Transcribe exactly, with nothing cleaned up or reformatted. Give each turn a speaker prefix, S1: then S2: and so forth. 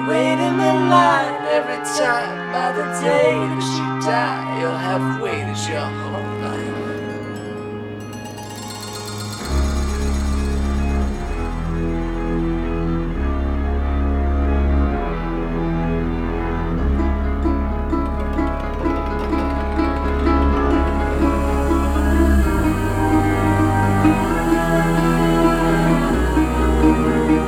S1: wait in the line every time. By the day that you die, you'll have waited your whole life.